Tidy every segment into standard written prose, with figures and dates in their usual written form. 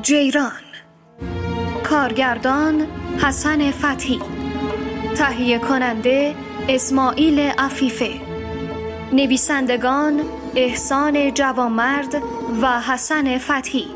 جیران. کارگردان حسن فتحی. تهیه کننده اسماعیل عفیفه. نویسندگان احسان جوانمرد و حسن فتحی.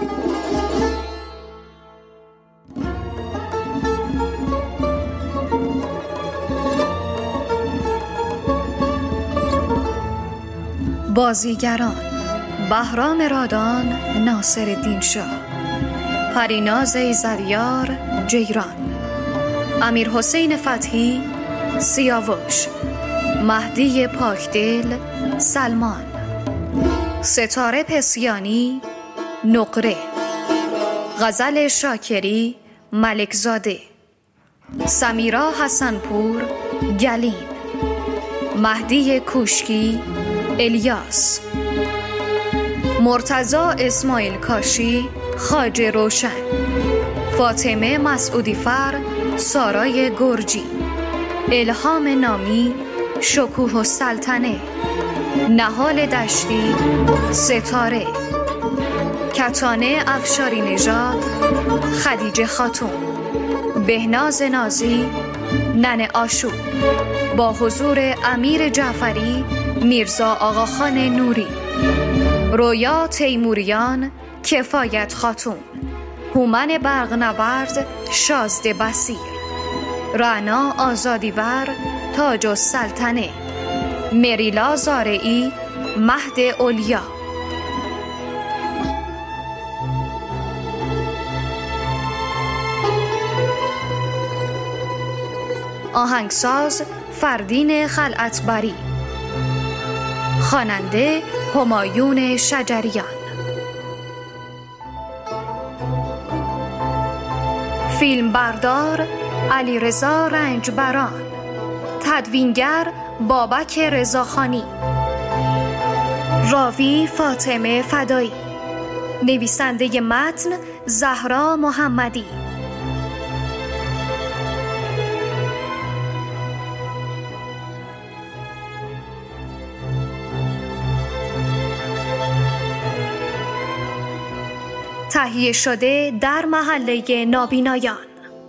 بازیگران: بهرام رادان ناصرالدین شاه، پریناز ایزدیار جیران، امیرحسین فتحی سیاوش، مهدی پاکدل سلمان، ستاره پسیانی نقره، غزل شاکری ملکزاده، سمیرا حسنپور گلین، مهدی کوشکی الیاس، مرتضی اسماعیل کاشی خواجه روشن، فاطمه مسعودی فر سارای گرجی، الهام نامی شکوه السلطنه، نهال دشتی ستاره، کتانه افشاری نژاد خدیجه خاتون، بهناز نازی ننه آشوب، با حضور امیر جعفری میرزا آقاخان نوری، رویا تیموریان کفایت خاتون، هومن برقنورد شازده بصیر، رعنا آزادیور تاج السلطنه، مریلا زارعی مهد اولیا. آهنگساز فردین خلعتبری، خواننده همایون شجریان. فیلمبردار علیرضا رنجبران، تدوینگر بابک رضاخانی، راوی فاطمه فدایی، نویسنده متن زهرا محمدی. تهیه شده در محله نابینایان.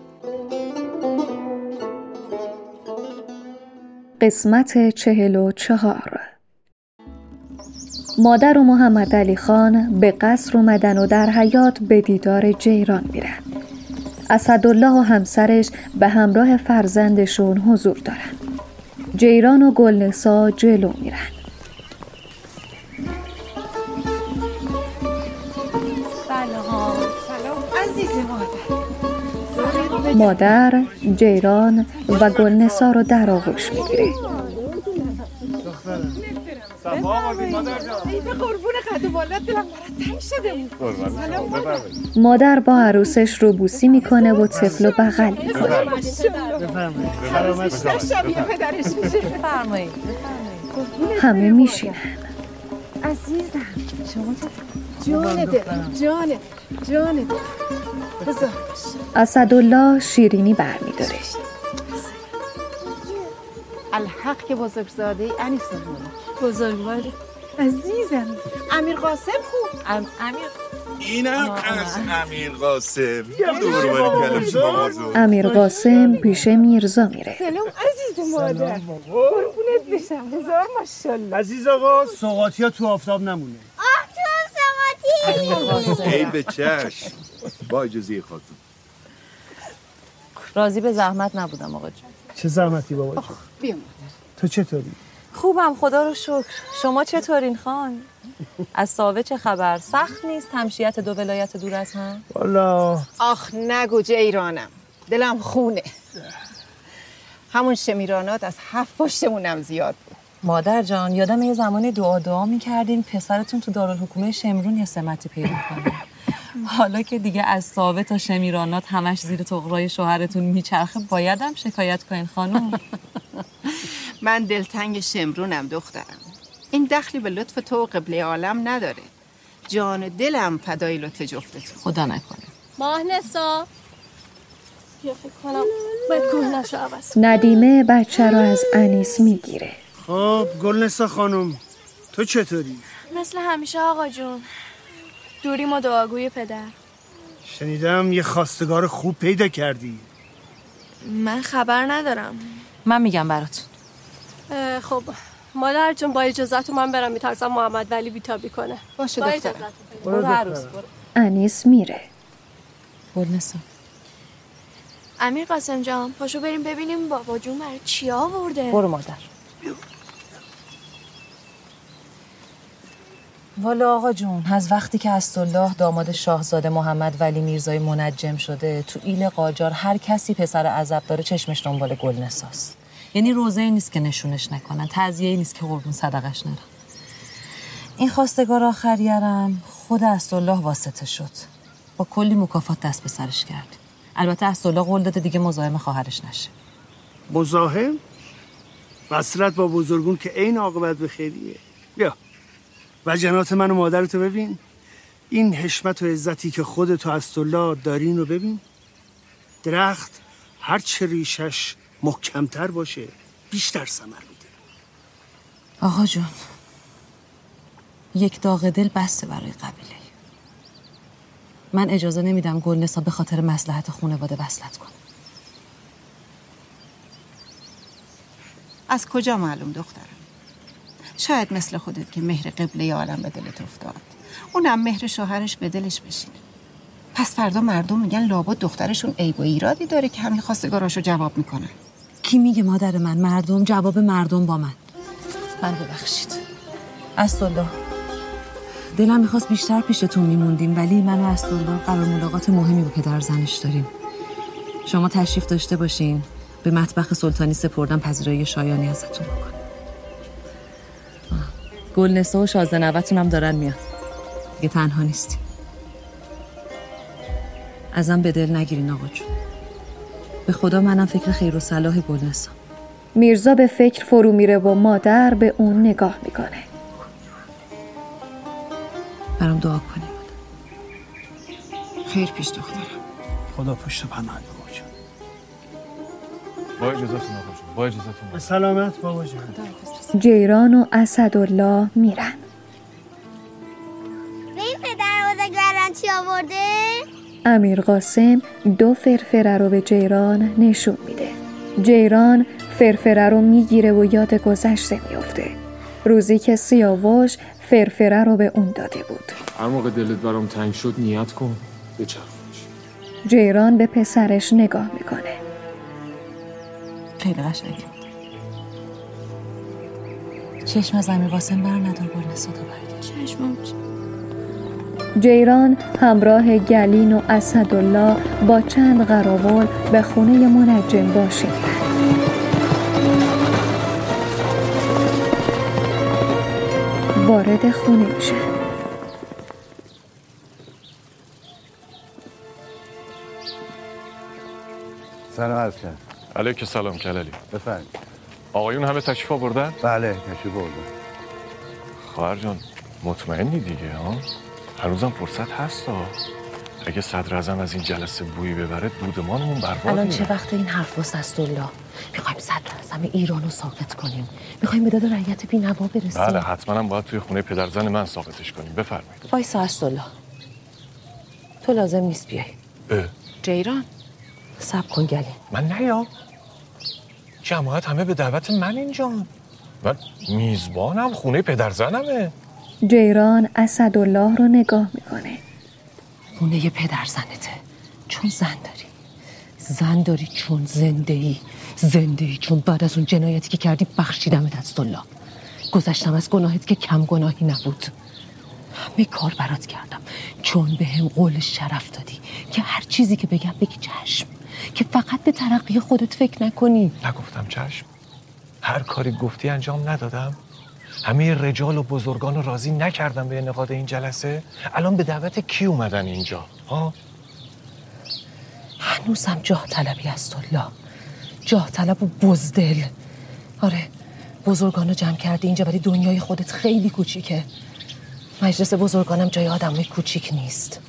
قسمت 44. مادر و محمد علی خان به قصر اومدن و در حیاط به دیدار جیران میرن. اسدالله و همسرش به همراه فرزندشون حضور دارن. جیران و گلنسا جلو میرن. مادر جیران و گلنسا رو در آغوش میگیره. مادر با عروسش رو بوسی میکنه و طفل رو بغل میکنه. همه میشینن. عزیزم شما جانه اسدالله شیرینی برمیداره. الحق که بزرگزاده انیس بزرگوار عزیزم. امیر قاسم خوب اینم از امیر قاسم. امیر قاسم پیش میرزا میره. سلام عزیز مادر، قربونت بشم. هزار ماشاءالله. عزیز آقا سوغاتی ها تو آفتاب نمونه. ای به چشم. با اجازه خاتون. راضی به زحمت نبودم آقا جون. چه زحمتی بابا جون؟ بیا مادر. تو چطوری؟ خوبم خدا رو شکر. شما چطورین خان؟ از ساوه چه خبر؟ سخت نیست تمشیت دو ولایت دور از هم؟ والا آخ نگو جیرانم، دلم خونه. همون شمیرانات از 7 پشتمونم زیاد بود. مادر جان یادم یه زمانی دعا میکردین پسرتون تو دارالحکومه شمرون یه سمتی پیدا کنه. حالا که دیگه از ساوه تا شمیرانات همش زیر طغرای شوهرتون میچرخه، بایدم شکایت کنین خانم. من دلتنگ شمرونم دخترم. این دخلی به لطف تو و قبله عالم نداره. جان دلم فدای لطف جفتتون. خدا نکنه. ماهنسا یا فکر کنم باید کوهنشو عوض. ندیمه بچه رو از انیس میگیره. خب گلنسا خانم تو چطوری؟ مثل همیشه آقا جون، دوریم و دعاگوی پدر. شنیدم یه خواستگار خوب پیدا کردی. من خبر ندارم. من میگم براتون. خب مادر جون با اجازهتون من برم، میترسم محمد ولی بیتابی کنه. باشه با دخترم. اجازهتون. برو عروس برو. انیس میره. گلنسا امیر قاسم جان پاشو بریم ببینیم بابا جون برای چی آورده. برو مادر. والا آقا جون، از وقتی که اسدالله داماد شاهزاده محمد ولی میرزای منجم شده تو ایل قاجار هر کسی پسر عزب داره چشمش دنبال گلنساست. یعنی روزه نیست که نشونش نکنن، تعزیه نیست که قربون صدقش نرن. این خواستگار آخریرم خود اسدالله واسطه شد، با کلی مکافات دست به سرش کرد. البته اسدالله قول داده دیگه مزاحم خواهرش نشه. مزاحم؟ وصلت با بزرگون که عین عاقبت به خیریه. بیا وجنات من و مادرتو ببین. این حشمت و عزتی که خودتو اسدالله دارین رو ببین. درخت هر چه ریشش محکمتر باشه بیشتر ثمر میده. آقا جون، یک داغ دل بسته برای قبیله. من اجازه نمیدم گلنسا به خاطر مصلحت خانواده وصلت کنه. از کجا معلوم دخترم؟ شاید مثل خودت که مهر قبله عالم به دلت افتاد، اونم مهر شوهرش به دلش بشینه. پس فردا مردم میگن لابد دخترشون عیب و ایرادی داره که همین خواستگاراشو جواب میکنن. کی میگه مادر من؟ مردم جواب مردم با من ببخشید اسدالله. دلم میخواست بیشتر پیشتون میموندیم، ولی من و اسدالله قرار ملاقات مهمی با پدر زنش داریم. شما تشریف داشته باشین، به مطبخ سلطانی سپردن پذیرایی شایانی ازتون بکنم. گلنسا و شازده نوتون هم دارن میان، دیگه تنها نیستیم. ازم به دل نگیرین آقا جون، به خدا منم فکر خیر و صلاح گلنسا. میرزا به فکر فرو میره و مادر به اون نگاه میکنه. برام دعا کنیم. خیر پیش دخترم. خدا پشت و پناهت بابا جون. با اجازتون آقا جون، با اجازتون. به سلامت بابا جون. جیران و اسدالله میرن. به این پدر بزرگواران چی آورده؟ امیر قاسم 2 فرفره رو به جیران نشون میده. جیران فرفره رو میگیره و یاد گذشته میفته. روزی که سیاوش فرفره رو به اون داده بود. هر موقع دلت برام تنگ شد نیت کن بچرخونش. جیران به پسرش نگاه میکنه. خیلی قشنگه. چشم از امیر قاسم بر ندار گلنسا تا برگرد. چشمم. جیران همراه گلین و اسدالله با چند قراول به خونه منجم باشی میرن. وارد خونه میشن. سلام عرض کرد. علیک سلام کلالی. بفرمایید. آقایون همه تشریف آوردن؟ بله تشریف آوردن. خواهر جان مطمئنی دیگه ها؟ هر روزم فرصت هستا. اگه صدر اعظم از این جلسه بویی ببره دودمانمون برباد میره. الان چه وقت این حرف واسه اسدالله؟ میخوایم صدر اعظم ایران رو ساقط کنیم. میخوایم به داد رعیت بی‌نوا برسیم. بله حتما هم باید توی خونه پدرزن من ساقطش کنیم. بفرمایید. وایسا اسدالله، تو لازم نیست بیای. جیران صبر کن گلین. من نیام. جماعت همه به دعوت من اینجا. من میزبانم، خونه پدرزنمه. جیران اسدالله رو نگاه میکنه. خونه پدرزنته چون زن داری چون زنده ای چون بعد از اون جنایتی که کردی بخشیدمت اسدالله. گذشتم از گناهت که کم گناهی نبود. همه کار برات کردم چون به هم قول شرف دادی که هر چیزی که بگم بگی چشم، که فقط به ترقی خودت فکر نکنی. نگفتم چشم. هر کاری گفتی انجام ندادم. همه رجال و بزرگان رو راضی نکردم به انعقاد این جلسه. الان به دعوت کی اومدن اینجا ها؟ هنوزم جاه طلبی اسدالله، جاه طلب و بزدل. آره بزرگان رو جمع کردی اینجا ولی دنیای خودت خیلی کوچیکه. مجلس بزرگانم جای آدمای کوچیک نیست.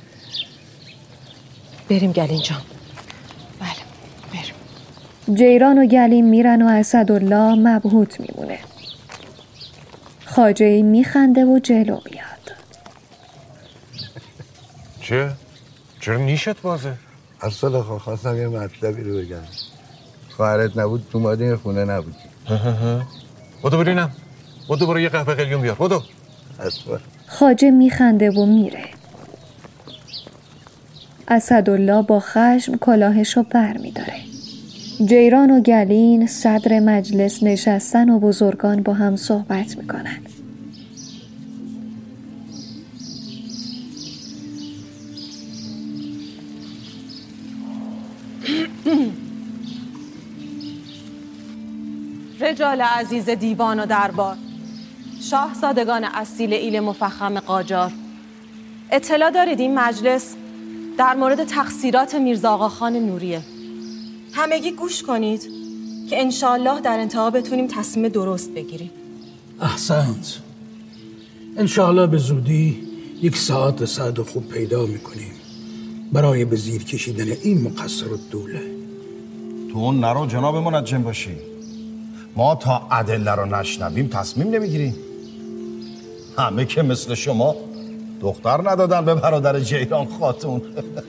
بریم گلین جان. بله بریم. جیران و گلین میرن و اسدالله مبهوت میمونه. خواجه‌ای میخنده و جلو میاد. چیه؟ چرا نیشت بازه؟ اصلا خواستم یه مطلبی رو بگم. خواهرت نبود تو ماده خونه نبودی. بدو برینم. بدو برو یه قهوه قلیون بیار. بدو. خواجه میخنده و میره. اسدالله با خشم کلاهشو بر میداره. جیران و گلین صدر مجلس نشستن و بزرگان با هم صحبت میکنن. رجال عزیز دیوان و دربار، شاهزادگان اصیل ایل مفخم قاجار، اطلاع دارید این مجلس در مورد تقصیرات میرزا آقاخان نوریه. همگی گوش کنید که انشالله در انتها بتونیم تصمیم درست بگیریم. احسنت. انشالله به زودی یک ساعت سعد خوب پیدا میکنیم برای به زیر کشیدن این مقصر الدوله. تو اون نرو جناب منجم باشی. ما تا ادله رو نشنویم تصمیم نمیگیریم. همه که مثل شما دختر ندادن به برادر جیران خاتون.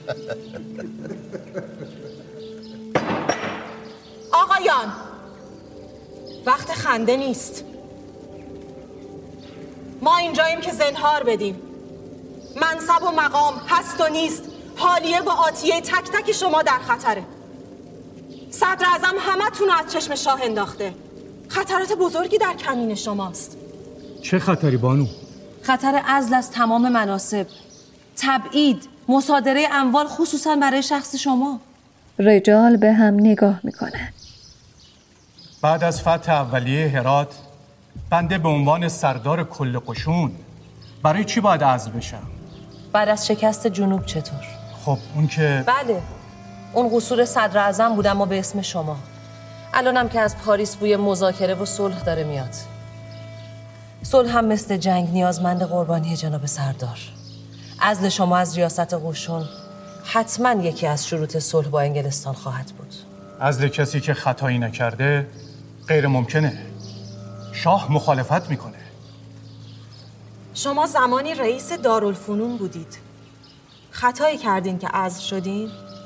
آقایان، وقت خنده نیست. ما اینجاییم که زنهار بدیم. منصب و مقام هست و نیست، حالیه با آتیه تک تک شما در خطره. صدر اعظم همتون رو از چشم شاه انداخته. خطرات بزرگی در کمین شماست. چه خطری بانو؟ خطر عزل از تمام مناصب، تبعید، مصادره اموال خصوصا برای شخص شما. رجال به هم نگاه میکنن. بعد از فتح اولیه هرات بنده به عنوان سردار کل قشون برای چی باید عزل بشم؟ بعد از شکست جنوب چطور؟ خب اون که بله، اون قصور صدر اعظم بود اما به اسم شما. الانم که از پاریس بوی مذاکره و صلح داره میاد. صلح هم مثل جنگ نیازمند قربانی جناب سردار. عزل شما از ریاست قشون حتما یکی از شروط صلح با انگلستان خواهد بود. عزل کسی که خطایی نکرده غیر ممکنه. شاه مخالفت میکنه. شما زمانی رئیس دارالفنون بودید. خطایی کردین که عزل شدین؟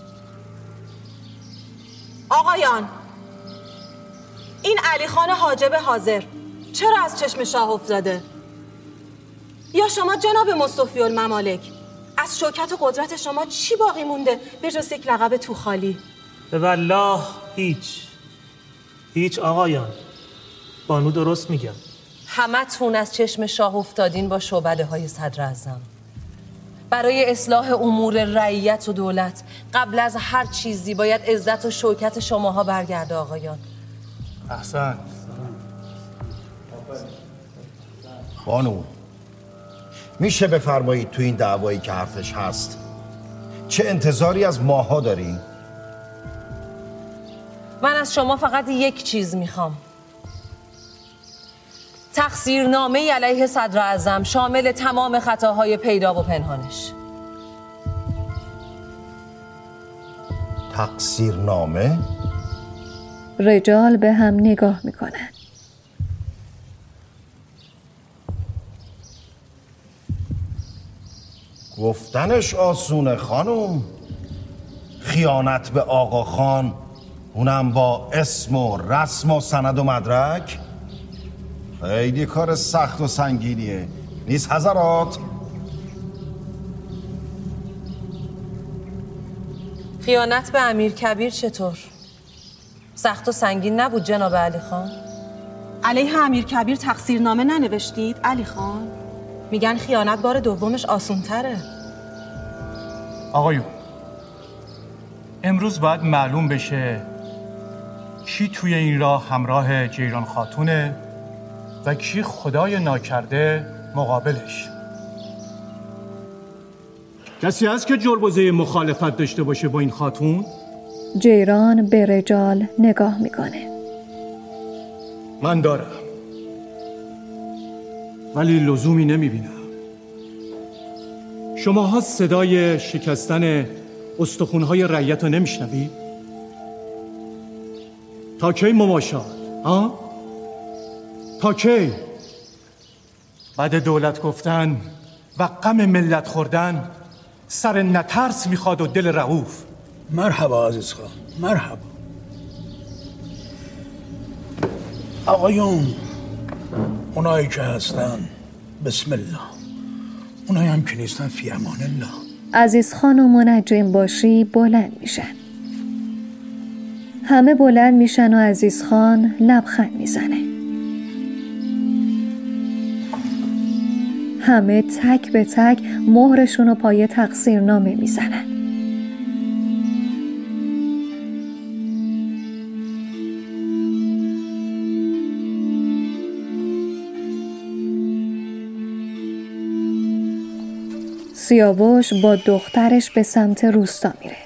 آقایان، این علی خان حاجب حاضر چرا از چشم شاه افتاده؟ یا شما جناب مصطفی الممالک، از شوکت و قدرت شما چی باقی مونده به جز یک لقب توخالی؟ به والله هیچ آقایان. بانو درست میگم. همتون از چشم شاه افتادین با شعبده های صدر اعظم. برای اصلاح امور رعیت و دولت قبل از هر چیزی باید عزت و شوکت شماها برگرده آقایان. احسن. بانو میشه بفرمایید تو این دعوایی که حرفش هست چه انتظاری از ماها داری؟ من از شما فقط یک چیز میخوام. تقصیرنامه علیه صدر اعظم شامل تمام خطاهای پیدا و پنهانش. تقصیرنامه؟ رجال به هم نگاه میکنن. گفتنش آسونه خانم. خیانت به آقا خان، اونم با اسم و رسم و سند و مدرک، خیلی کار سخت و سنگینیه نیست حضرات؟ خیانت به امیر کبیر چطور؟ سخت و سنگین نبود جناب علی خان؟ علیه امیر کبیر تقصیرنامه ننوشتید علی خان؟ میگن خیانت بار دومش آسون تره. آقایون، امروز باید معلوم بشه کی توی این راه همراه جیران خاتونه و کی خدای ناکرده مقابلش. کسی هست که جربوزه مخالفت داشته باشه با این خاتون؟ جیران به رجال نگاه میکنه. من دارم، ولی لزومی نمیبینم. شماها صدای شکستن استخونهای رعیت رو نمیشنوید؟ تا کی مماشات؟ ها؟ تا کی؟ بعد دولت گفتن و غم ملت خوردن سر نترس میخواد و دل رعوف. مرحبا عزیز خان، مرحبا. آقایون، اونایی که هستن بسم الله، اونایی هم که نیستن فی امان الله. عزیز خان و منجم باشی بلند میشن. همه بلند میشن و عزیز خان لبخند میزنه. همه تک به تک مهرشون رو پای تقصیرنامه میزنن. سیاوش با دخترش به سمت روستا میره.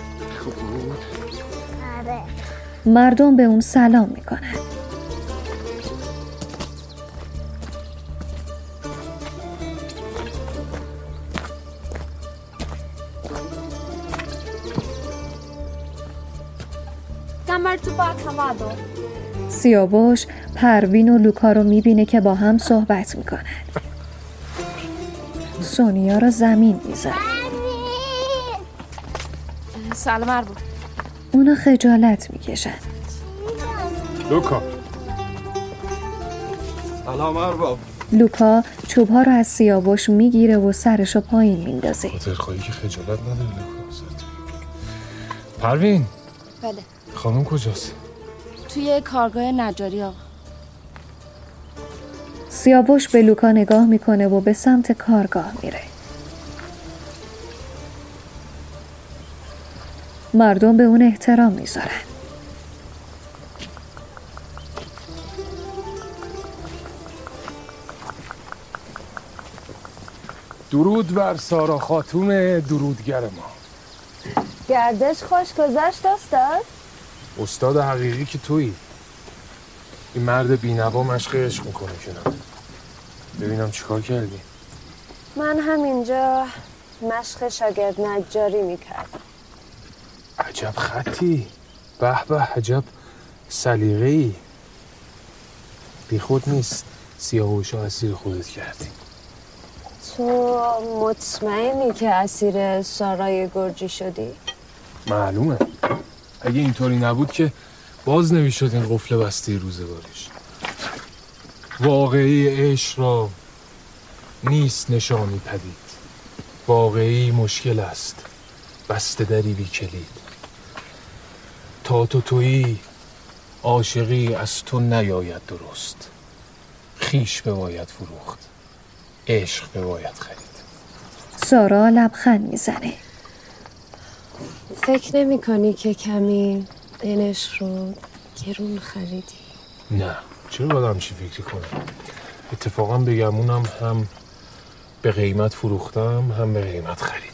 مردم به اون سلام میکنن. سیاوش پروین و لوکا رو میبینه که با هم صحبت میکنن. سونیا رو زمین میذاره. سلام ارباب. اونا خجالت میکشن. لوکا. سلام ارباب. لوکا چوبها رو از سیاوش میگیره و سرشو پایین میندازه. خاطرخواهی که خجالت نداره لوکا. پروین. بله. خانم کجاست؟ توی کارگاه نجاری آقا. سیاوش به لوکا نگاه میکنه و به سمت کارگاه میره. مردم به اون احترام میذارن. درود بر سارا خاتون درودگر ما. گردش خوش گذشت استاد؟ استاد حقیقی که تویی. این مرد بی‌نوا مشق عشق میکنه کنم. ببینم چیکار کردی؟ من همینجا مشق شاگرد نجاری میکردم. عجب خطی. به به عجب سلیقه‌ای. بی خود نیست سیاوشو اسیر خودت کردی. تو مطمئنی که اسیر سارای گرجی شدی؟ معلومه. اگه اینطوری نبود که باز نمیشد این قفل بسته روزگارش. واقعی عشق را نیست نشانی پدید. واقعی مشکل است بسته دری بی کلید. تا تویی عاشقی از تو نیاید درست. خیش بباید فروخت، عشق بباید خرید. سارا لبخند میزنه. فکر نمی کنی که کمی این عشق رو گرون خریدی؟ نه، چرا باید همچی فکری کنم؟ اتفاقا بگمونم هم به قیمت فروختم هم به قیمت خریدم.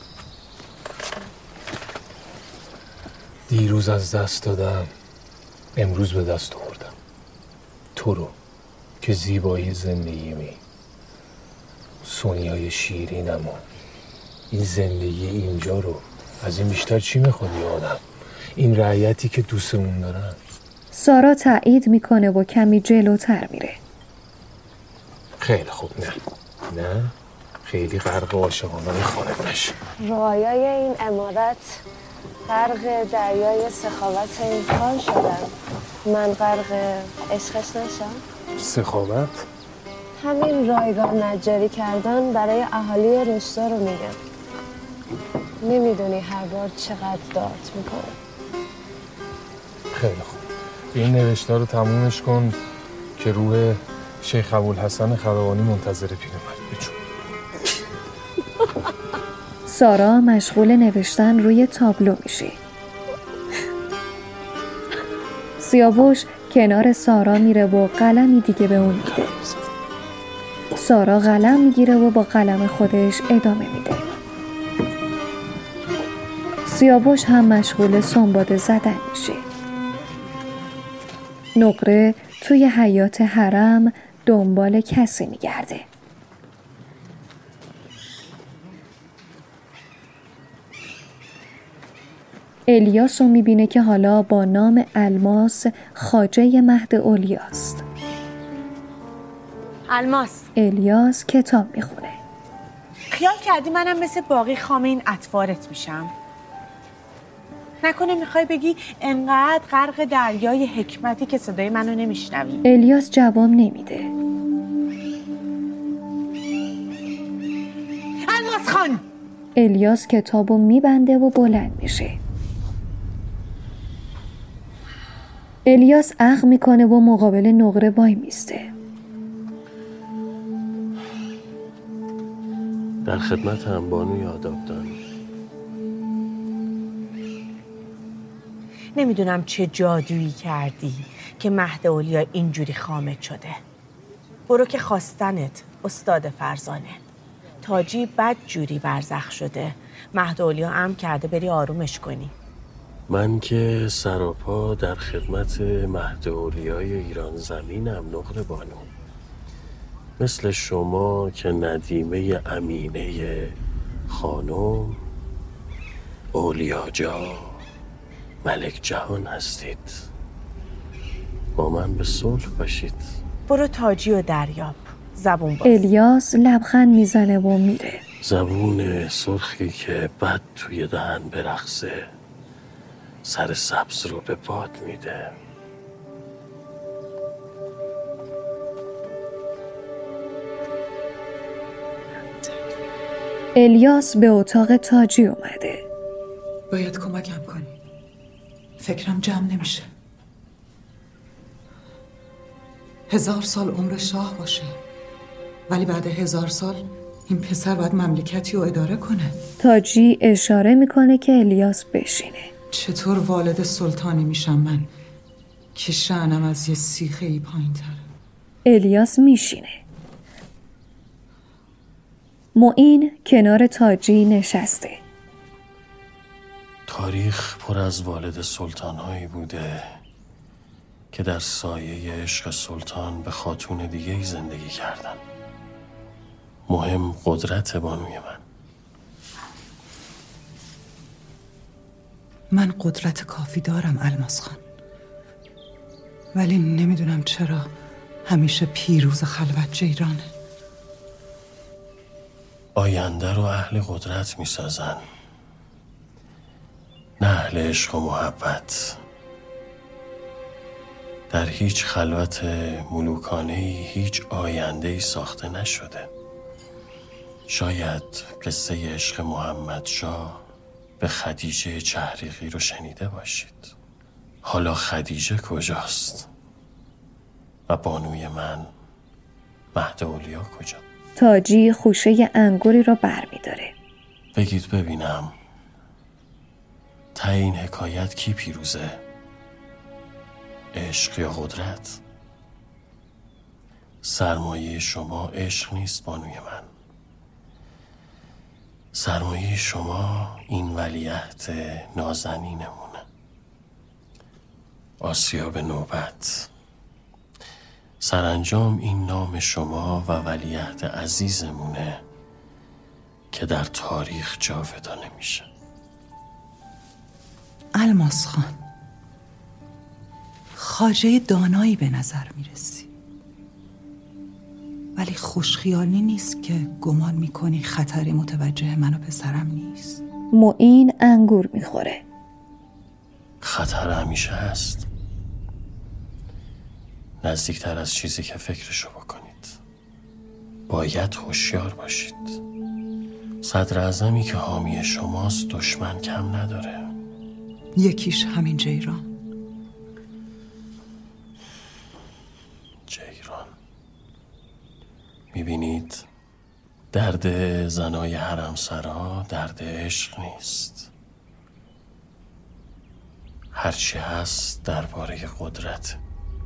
دیروز از دست دادم، امروز به دست آوردم. تو رو که زیبایی زندگیمی، سونیای شیرینم و این زندگی اینجا رو از این بیشتر چی میخوادی آدم؟ این رعیتی که دوستمون دارن. سارا تایید میکنه و کمی جلوتر میره. خیلی خوب. نه خیلی غرق عاشقانه خانه نشه. رعایای این عمارت غرق دریای سخاوت این خان شدن. من غرق عشقش نشم؟ سخاوت؟ همین رایگان نجاری کردن برای اهالی روستا رو میگم. نمیدونی هر بار چقدر داد میکنه. خیلی خوب. این نوشته رو تمومش کن که روح شیخ ابوالحسن خروانی منتظر پیرمرد بچون. سارا مشغول نوشتن روی تابلو میشه. سیاوش کنار سارا میره و قلمی دیگه به اون میده. سارا قلم میگیره و با قلم خودش ادامه میده. سیاوش هم مشغول سنباده زدن میشه. نقره توی حیاط حرم دنبال کسی میگرده. الیاس رو میبینه که حالا با نام الماس خواجه مهد اولیاست. الماس. الیاس کتاب میخونه. خیال کردی منم مثل باقی خام این اطوارت میشم؟ نکنه میخوای بگی انقدر غرق دریای حکمتی که صدای منو نمیشنوی؟ الیاس جواب نمیده. الماس خان! الیاس کتابو میبنده و بلند میشه. الیاس اخم میکنه و مقابل نقره وای میسته. در خدمت هم بانوی آدابدان. نمیدونم چه جادویی کردی که مهد اولیا اینجوری خامت شده. برو که خواستنت استاد فرزانه. تاجی بد جوری برزخ شده. مهد اولیا امر کرده بری آرومش کنی. من که سراپا در خدمت مهد اولیای ایران زمینم نقره بانو. مثل شما که ندیمه امینه خانم اولیا جا ملک جهان هستید. با من به صلح باشید. برو تاجی و دریاب. زبون باز. الیاس لبخند میزنه و میره. زبون سرخی که بد توی دهن برقصه سر سبز رو به باد میده. الیاس به اتاق تاجی اومده. باید کمکم کنی. فکرم جمع نمیشه. 1000 سال عمر شاه باشه، ولی بعد 1000 سال این پسر باید مملکتی رو اداره کنه. تاجی اشاره میکنه که الیاس بشینه. چطور والد سلطانی میشم من که شأنم از یه سیخه ای پایین تره؟ الیاس میشینه. معین کنار تاجی نشسته. تاریخ پر از والد سلطان‌هایی بوده که در سایه عشق سلطان به خاتون دیگه‌ای زندگی کردن. مهم قدرت بانوی من قدرت کافی دارم الماس خان، ولی نمیدونم چرا همیشه پیروز خلوت جیرانه. آینده رو اهل قدرت میسازن، نه اهل عشق و محبت. در هیچ خلوت ملوکانه‌ای هیچ آینده‌ای ساخته نشده. شاید قصه عشق محمد شاه به خدیجه چهریقی رو شنیده باشید. حالا خدیجه کجاست؟ و بانوی من مهد اولیا کجا؟ تاجی خوشه انگوری را برمی‌داره. بگید ببینم ته این حکایت کی پیروزه؟ عشق یا قدرت؟ سرمایه شما عشق نیست بانوی من. سرمایه شما این ولیعهد نازنینمونه. آسیا به نوبت. سرانجام این نام شما و ولیعهد عزیزمونه که در تاریخ جاودانه میشه. الماس خان، خواجه دانایی به نظر میرسی، ولی خوشخیالی نیست که گمان میکنی خطری متوجه من و پسرم نیست. معین انگور میخوره. خطر همیشه هست، نزدیکتر از چیزی که فکرشو بکنید. باید هوشیار باشید. صدر اعظمی که حامی شماست دشمن کم نداره. یکیش همین جیران. میبینید درد زنای حرمسرا درد عشق نیست. هرچی هست درباره قدرت.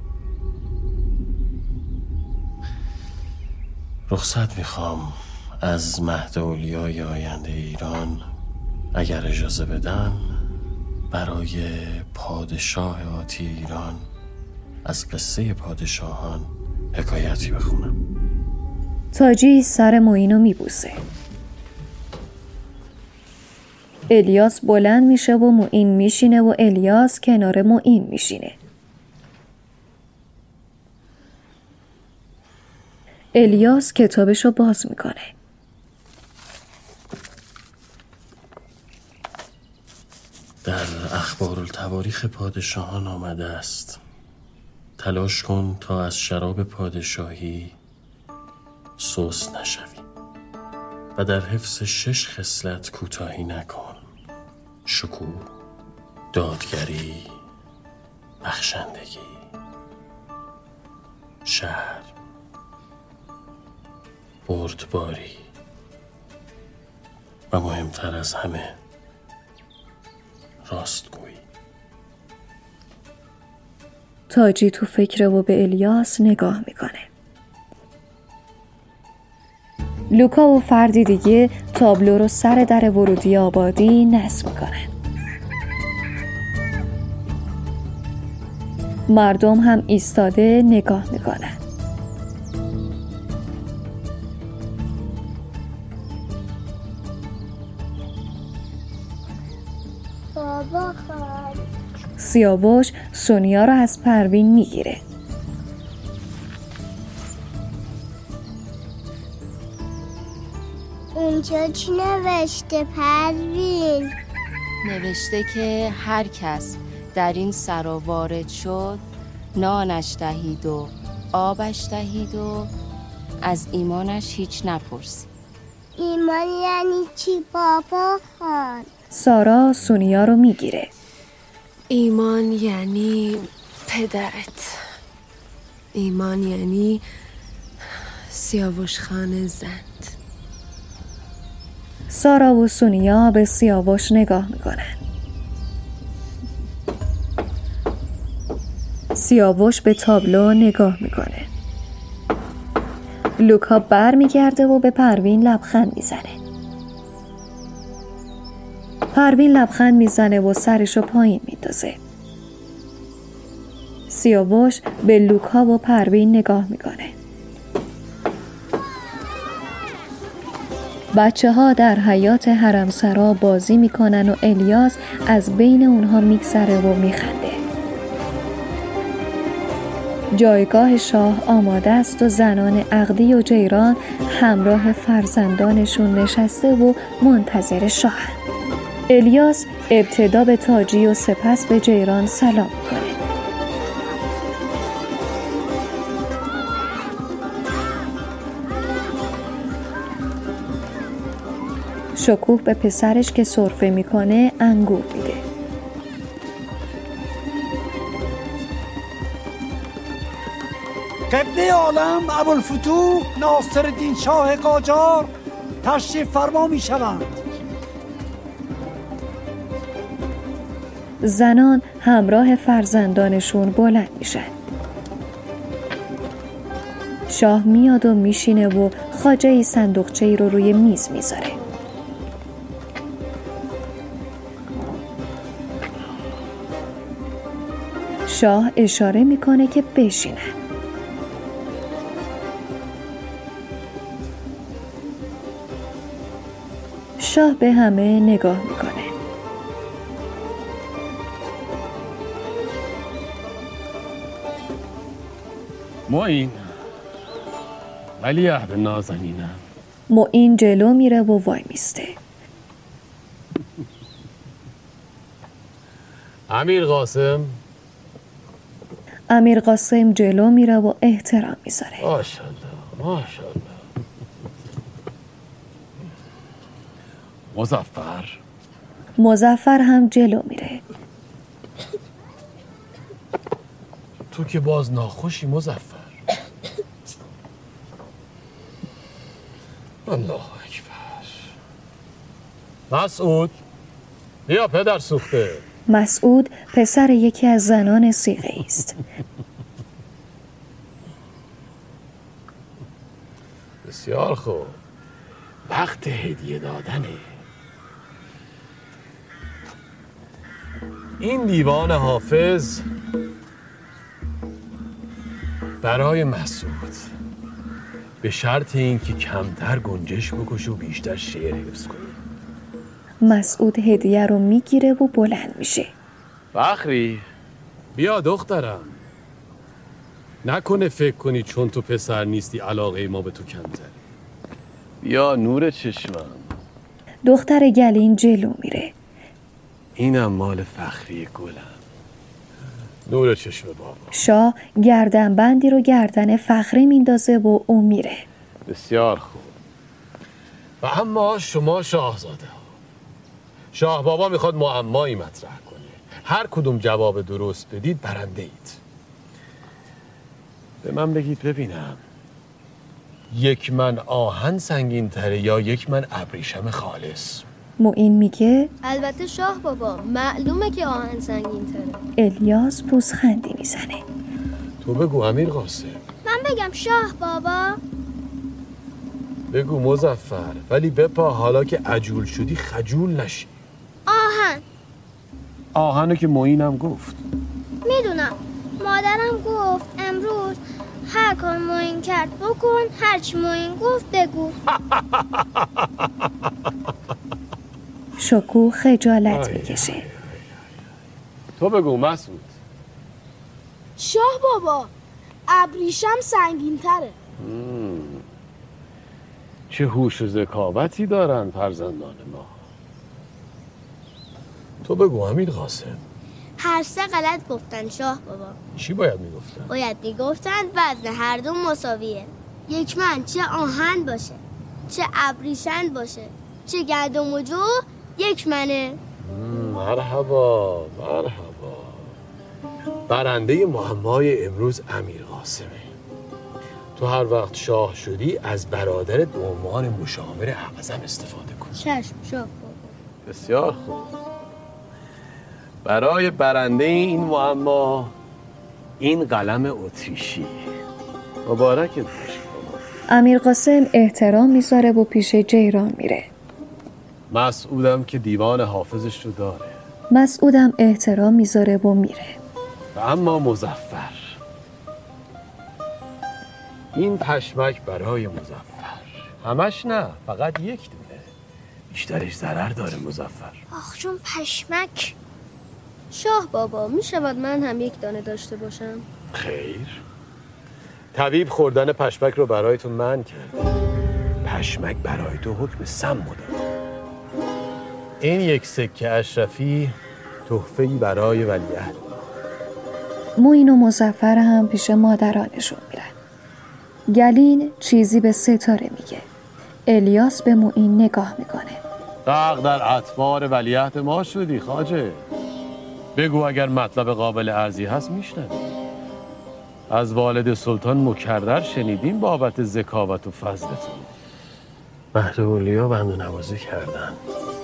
رخصت میخوام از مهد اولیای آینده ایران، اگر اجازه بدن برای پادشاه آتی ایران از قصه پادشاهان حکایتی بخونم. تاجی سر معینو میبوسه. الیاس بلند میشه و معین میشینه و الیاس کنار معین میشینه. الیاس کتابشو باز میکنه. اخبار التواریخ پادشاهان آمده است. تلاش کن تا از شراب پادشاهی سست نشوی و در حفظ 6 خصلت کوتاهی نکن: شکوه، دادگری، بخشندگی، شرم، بردباری و مهمتر از همه راستگویی. تاجی تو فکر و به الیاس نگاه میکنه. لوکا و فردی دیگه تابلو رو سر در ورودی آبادی نصب میکنن. مردم هم ایستاده نگاه میکنن. بابا خان سیاوش سونیا رو از پروین میگیره. اونجا چی نوشته پروین؟ نوشته که هر کس در این سرا وارد شد نانش دهید و آبش دهید و از ایمانش هیچ نپرسید. ایمان یعنی چی بابا خان؟ سارا سونیا رو میگیره. ایمان یعنی پدرت. ایمان یعنی سیاوش خان زند. سارا و سونیا به سیاوش نگاه میکنن. سیاوش به تابلو نگاه میکنه. لوکا بر میگرده و به پروین لبخند میزنه. پروین لبخند میزنه و سرشو پایین میندازه. سیاوش به لوکا و پروین نگاه میکنه. بچه ها در حیاط حرمسرا بازی میکنن و الیاس از بین اونها میگذره و میخنده. جایگاه شاه آماده است و زنان عقدی و جیران همراه فرزندانشون نشسته و منتظر شاهن. الیاس ابتدا به تاجی و سپس به جیران سلام میکنه. شکوه به پسرش که سرفه میکنه انگور میده. قبله عالم ابوالفتوح ناصرالدین شاه قاجار تشریف فرما میشوند. زنان همراه فرزندانشون بلند میشن. شاه میاد و میشینه و خواجه صندوقچه‌ای رو روی میز میذاره. شاه اشاره میکنه که بشینن. شاه به همه نگاه میکنه. معین، ولی عهد نازنینم. معین جلو میره و وای میسته. امیر قاسم. امیر قاسم جلو میره و احترام میذاره. ماشاءالله ماشاءالله. مظفر. مظفر هم جلو میره. تو که باز ناخوشی مظفر. الله اکبر. مسعود، بیا پدر سوخته. مسعود پسر یکی از زنان صیغه است. بسیار خوب، وقت هدیه دادنه. این دیوان حافظ برای مسعود، به شرط اینکه کمتر گنجش بکش و بیشتر شعر حفظ کنی. مسعود هدیه رو میگیره و بلند میشه. فخری، بیا دخترم. نکنه فکر کنی چون تو پسر نیستی علاقه ما به تو کمتره. بیا نور چشمم. دختر گلین جلو میره. اینم مال فخری گلم. نور چشم بابا. شاه گردنبندی رو گردن فخری میندازه و اون میره. بسیار خوب. و اما شما شاهزاده ها، شاه بابا میخواد معمایی مطرح کنه. هر کدوم جواب درست بدید برنده اید. به من بگید ببینم، یک من آهن سنگین تره یا یک من ابریشم خالص؟ معین میگه البته شاه بابا، معلومه که آهن سنگین تره. الیاس پوزخندی میزنه. تو بگو امیر قاسم. من بگم شاه بابا. بگو مظفر، ولی بپا حالا که عجول شدی خجول نشی. آهن. آهنو که معینم گفت. میدونم، مادرم گفت امروز هر کار معین کرد بکن، هرچی معین گفت بگو. شکوه خجالت میکشه. تو بگو مسعود. شاه بابا، ابریشم سنگین تره. چه هوش و ذکاوتی دارن فرزندان ما. تو بگو امیر قاسم. هر سه غلط گفتن شاه بابا. چی باید میگفتن؟ باید میگفتن وزن هر دو مساویه. یک من چه آهن باشه، چه ابریشم باشه، چه گندم و جو یک منه. مرحبا مرحبا. برنده معمای امروز امیر قاسمه. تو هر وقت شاه شدی از برادرت به عنوان مشاور اعظم استفاده کن. چشم شاه بابا. بسیار خوب. برای برنده این معما این قلم اتریشی. مبارکت باشه. امیر قاسم احترام میذاره و پیش جیران میره. مسعودم که دیوان حافظش رو داره. مسعودم احترام میذاره و میره. و اما مظفر، این پشمک برای مظفر. همش نه، فقط یک دونه. بیشترش ضرر داره مظفر. آخ چون پشمک. شاه بابا، میشود من هم یک دانه داشته باشم؟ خیر. طبیب خوردن پشمک رو برای تو منع کرده. پشمک برای تو حکم سم داد. این یک سکه اشرفی تحفه‌ای برای ولیعهد. معین و مظفر هم پیش مادرانشون میرن. گلین چیزی به ستاره میگه. الیاس به معین نگاه میکنه. غرق در اطوار ولیعهد ما شدی خواجه. بگو اگر مطلب قابل ارزی هست میشنویم. از والد سلطان مکرر شنیدیم بابت ذکاوت و فضلتون. مهد اولیا بنده نوازی کردن.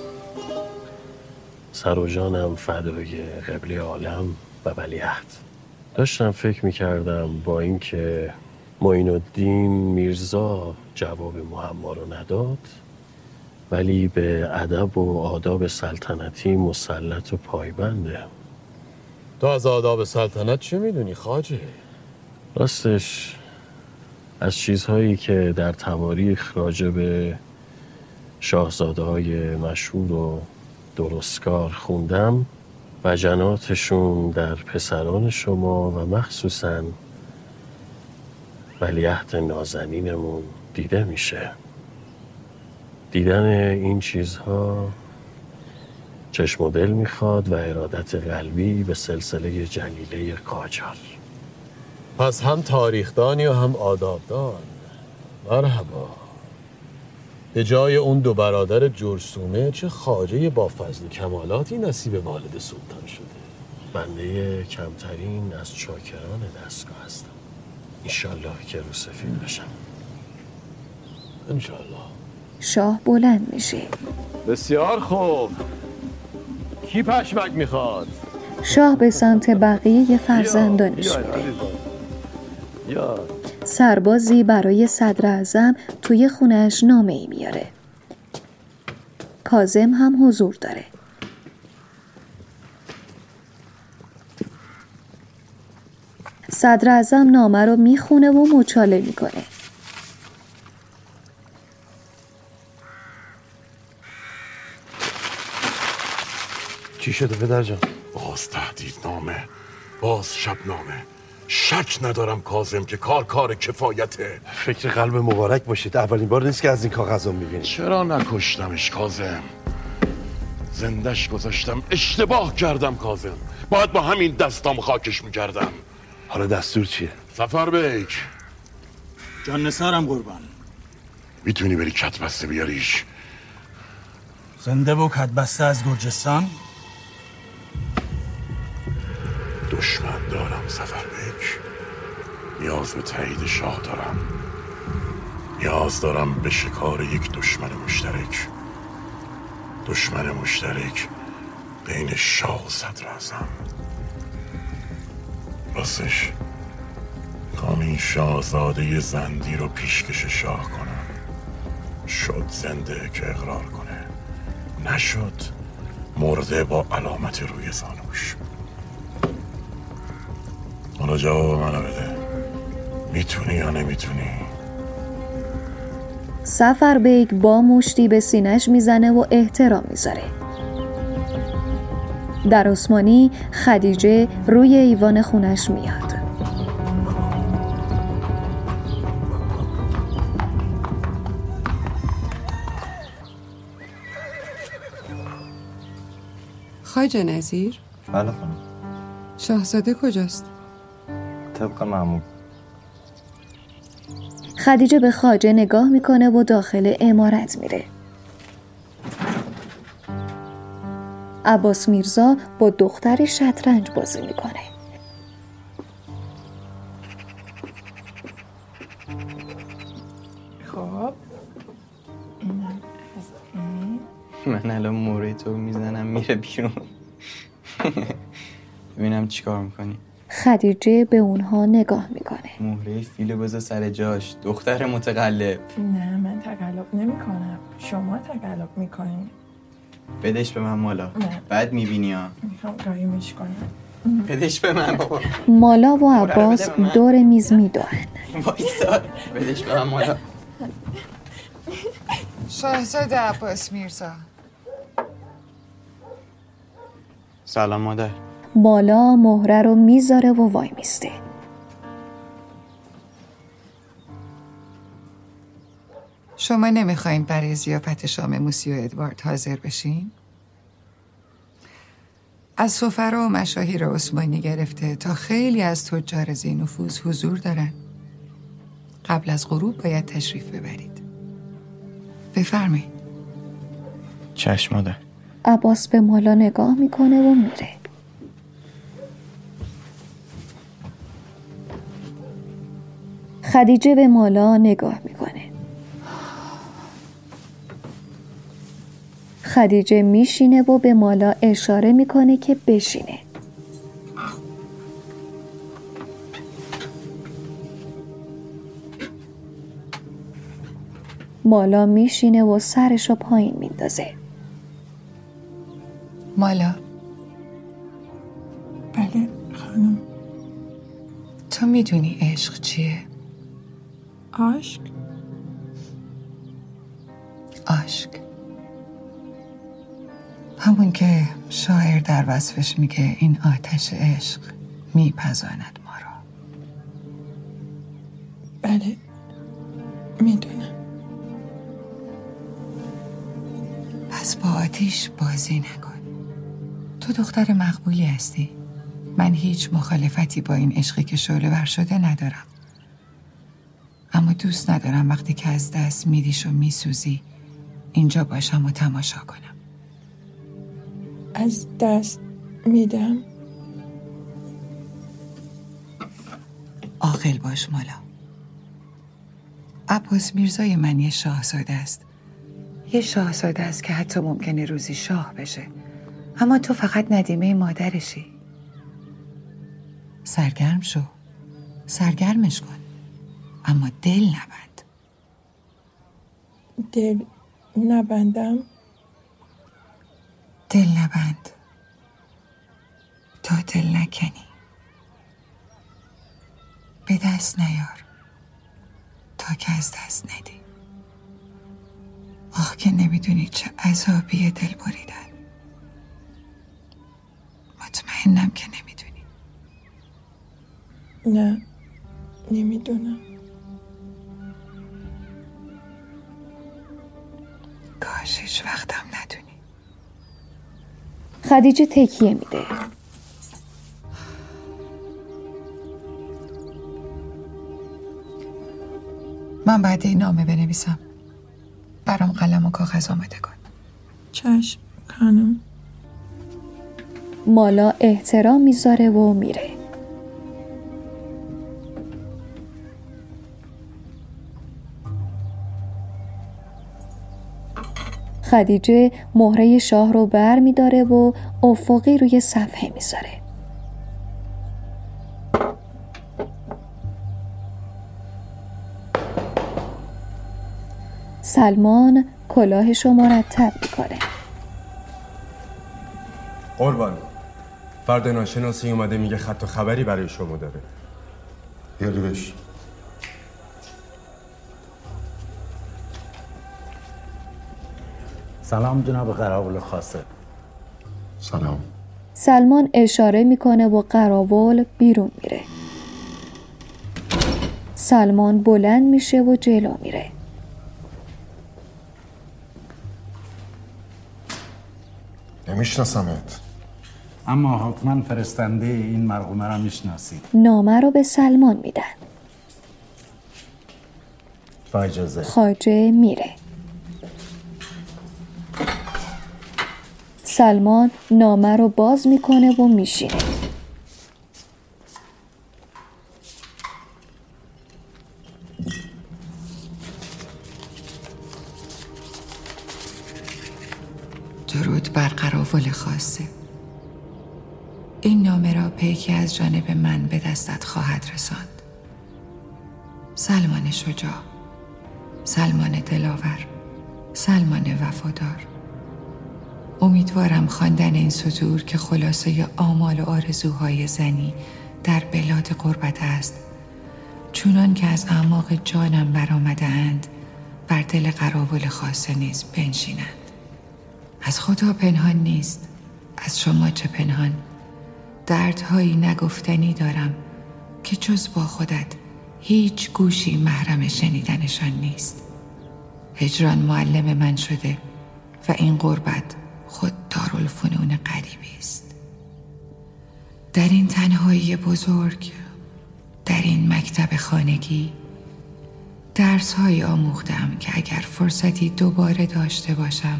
سر و جانم فدای قبله عالم و ولیعهد. داشتم فکر میکردم با اینکه معین الدین میرزا جواب معما رو نداد، ولی به ادب و آداب سلطنتی مسلط و پایبنده. تو از آداب سلطنت چه میدونی خواجه؟ راستش از چیزهایی که در تواریخ راجع به شاهزاده‌های مشهور و درستکار خوندم، وجناتشون در پسران شما و مخصوصاً ولیعهد نازنینمون دیده میشه. دیدن این چیزها چشم و دل میخواد و ارادت قلبی به سلسله جلیله قاجار. پس هم تاریخدانی و هم آدابدان. مرحبا. به جای اون دو برادر جرثومه چه خواجه با فضل و کمالاتی نصیب والد سلطان شده. بنده کمترین از چاکران دستگاه هستم. انشالله که رو سفید بشم. انشالله. شاه بلند میشه. بسیار خوب. کی پشمک میخواد؟ شاه به سمت بقیه فرزندانش میره. سربازی برای صدر اعظم توی خونهش نامه‌ای میاره. کاظم هم حضور داره. صدر اعظم نامه رو میخونه و مچاله میکنه. چی شده پدر جان؟ باز تهدیدنامه، باز شبنامه. شک ندارم کاظم که کار کفایته. فکر قلب مبارک باشید. اولین بار نیست که از این کاغذا میبینید. چرا نکشتمش کاظم؟ زندش گذاشتم، اشتباه کردم کاظم. باید با همین دستام خاکش میکردم. حالا دستور چیه؟ سفر بیک جان نثارم قربان. میتونی بری کتبسته بیاریش؟ زنده و کتبسته از گرجستان؟ دشمن دارم سفر بیک. نیاز به تایید شاه دارم. نیاز دارم به شکار یک دشمن مشترک. دشمن مشترک بین شاه و صدراعظم. راستش کام این شاهزاده زندی رو پیشکش شاه کنم. شد زنده که اقرار کنه، نشد مرده با علامت روی زانوش. حالا جواب منو بده، میتونی یا نمیتونی؟ سفربیک با مشتی به سینش میزنه و احترام میذاره. در عثمانی خدیجه روی ایوان خونش میاد. خواجه نظیر؟ بله خانم. شاهزاده کجاست؟ طبق معمول. خدیجه به خواجه نگاه میکنه و داخل عمارت میره. عباس میرزا با دختر شطرنج بازی میکنه. خب من الان موره تو میزنم میره بیرون. ببینم چیکار میکنی. خدیجه به اونها نگاه میکنه. مهره فیلو بذار سر جاش دختر متقلب. نه من تقلب نمی کنم، شما تقلب میکنی. بدش به من مالا. نه. بعد میبینی ها. میخوام قایمش کنم. بدش به من بابا. مالا و عباس دور میز میدوئن. وایسا. بدش به من مالا. شاهزاده عباس میرزا. سلام مادر. مالا مهره رو میذاره و وای میسته. شما نمیخواین برای ضیافت شام موسی و ادوارد حاضر بشین؟ از سفرا و مشاهیر عثمانی گرفته تا خیلی از تجار ذی نفوذ حضور دارن. قبل از غروب باید تشریف ببرید. بفرمایید. چشم مادر. عباس به مالا نگاه میکنه و میره. خدیجه به مالا نگاه میکنه. خدیجه میشینه و به مالا اشاره میکنه که بشینه. مالا میشینه و سرشو پایین میندازه. مالا. بله خانم. تو میدونی عشق چیه؟ عشق؟ عشق همون که شاعر در وصفش میگه این آتش عشق میپزاند ما را. بله میدونم. پس با آتیش بازی نکن. تو دختر مقبولی هستی. من هیچ مخالفتی با این عشقی که شعله ور شده ندارم، اما دوست ندارم وقتی که از دست میدیش و میسوزی اینجا باشم و تماشا کنم. از دست میدم؟ عاقل باش مالا. عباس میرزای من یه شاهزاده است. یه شاهزاده است که حتی ممکنه روزی شاه بشه، اما تو فقط ندیمه مادرشی. سرگرم شو، سرگرمش کن، اما دل نبند. دل نبندم؟ دل نبند تا دل نکنی. به دست نیار تا که از دست ندی. آخ که نمیدونی چه عذابی دل بریدن. مطمئنم که نمیدونی. نه نمیدونم. کاش هیچ وقتم ندونی. خدیجه تکیه میده. من بعد این نامه بنویسم. برام قلم و کاغذ آماده کن. چشم خانم. مالا احترام میذاره و میره. خدیجه مهره شاه رو بر میداره و افقی روی صفحه میذاره. سلمان کلاهش رو مرتب میکنه. قربان، فرد ناشناسی اومده میگه خط و خبری برای شما داره. بیاریدش. سلام جناب قراول خاصه. سلام. سلمان اشاره میکنه و قراول بیرون میره. سلمان بلند میشه و جلو میره. نمیشناسمت. اما حتما فرستنده این مرحومه را میشناسید. نامه رو به سلمان میدن. با اجازه. خواجه میره. سلمان نامه رو باز میکنه و میشینه. درود بر قراول خاصه. این نامه را پیکی از جانب من به دستت خواهد رساند. سلمان شجاع، سلمان دلاور، سلمان وفادار. امیدوارم خواندن این سطور که خلاصه آمال و آرزوهای زنی در بلاد غربت است، چونان که از اعماق جانم برآمده اند، بر دل قراول خاصه نیز بنشینند. از خدا پنهان نیست، از شما چه پنهان. دردهایی نگفتنی دارم که جز با خودت هیچ گوشی محرم شنیدنشان نیست. هجران معلم من شده و این غربت خود دارالفنون غریبی است. در این تنهایی بزرگ، در این مکتب خانگی، درس‌هایی آموختم که اگر فرصتی دوباره داشته باشم،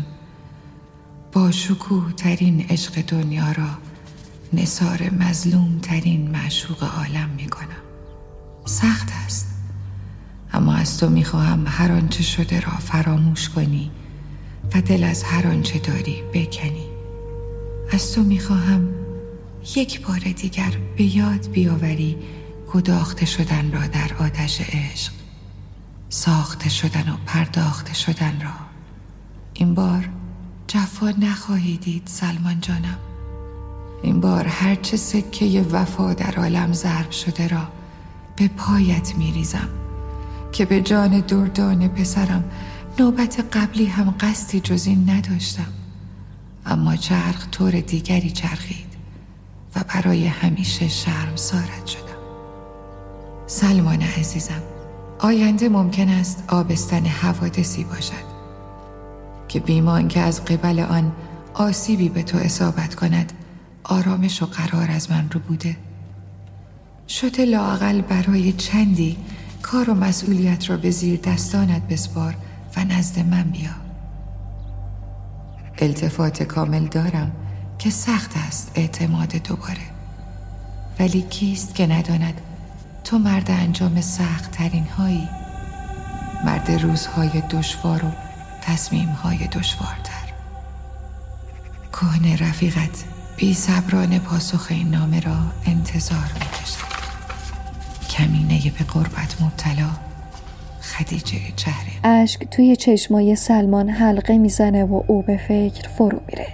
با شکوه ترین عشق دنیا را نثار مظلوم ترین معشوق عالم می کنم. سخت است، اما از تو می خواهم هر آنچه شده را فراموش کنی و دل از هر آنچه داری بکنی. از تو می خواهم یک بار دیگر به یاد بیاوری گداخته شدن را در آتش عشق، ساخته شدن و پرداخته شدن را. این بار جفا نخواهی دید سلمان جانم. این بار هرچه سکه وفا در عالم ضرب شده را به پایت میریزم که به جان دردان پسرم نوبت قبلی هم قصدی جز این نداشتم، اما چرخ طور دیگری چرخید و برای همیشه شرمسارت شدم. سلمان عزیزم، آینده ممکن است آبستن حوادثی باشد که بیمان که از قبل آن آسیبی به تو اصابت کند، آرامش و قرار از من رو بوده. شده لااقل برای چندی کار و مسئولیت را به زیر دستانت بسپار و نزد من بیا. التفات کامل دارم که سخت است اعتماد دوباره، ولی کیست که نداند تو مرد انجام سخت ترین هایی، مرد روزهای دشوار و تصمیمهای دشوارتر. کهنه رفیقت بی صبرانه پاسخ این نامه را انتظار می‌کشد. کمینه به غربت مبتلا خدیجه چهره. اشک توی چشمای سلمان حلقه میزنه و او به فکر فرو میره.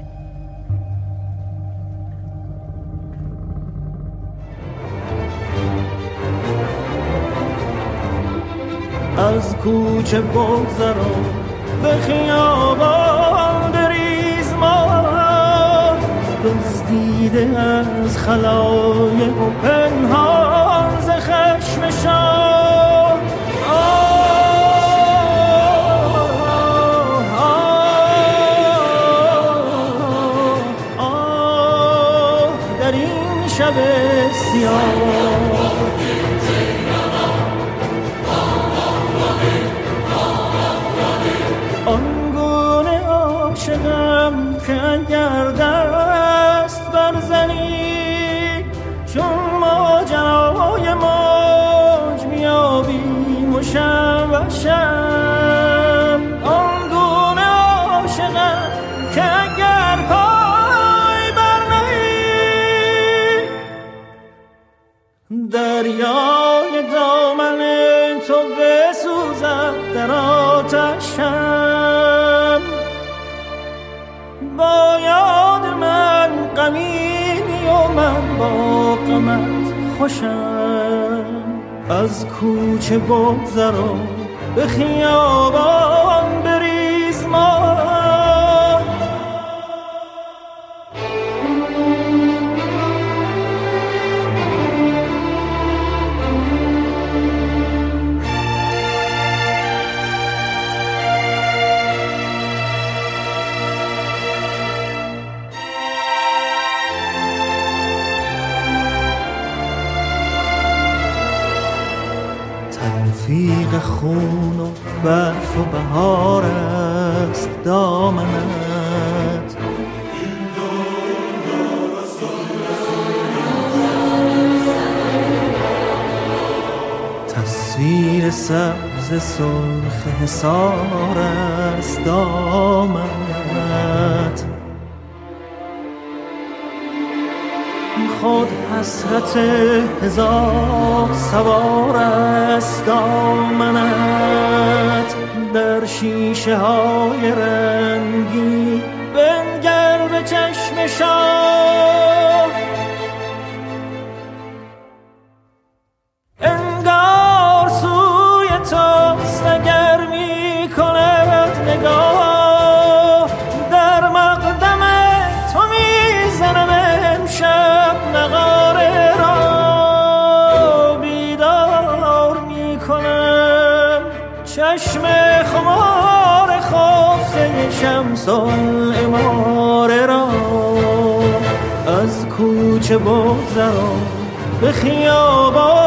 از کوچه بگذرم به خیابان بریز ما، دزدیده از خلایق و پنهان ز خشم شاه. سیاه آنگونه عاشقم که اگر دست برزنی چون ماجرای موج بیابیم و شم آنگونه عاشقم که اگر پای برنهی دریای دامن تو بسوزد در آتشم با یاد من غمیمی و من با غمت خوشم از کوچه بگذر و به خیابان بریز ما تلفیق خون و برف و بهار است دامنت تصویر سبز سرخ حصار است دامنت خود حسرت هزار سوار است دامنت در شیشه های رنگی بنگر به چشم شاه انگار سوی توست اگر می کند نگاه در مقدم تو می زنم امشب نغاره را بیدار می کنم چشم خمار خفته شمس العماره را از کوچه بگذرم به خیابان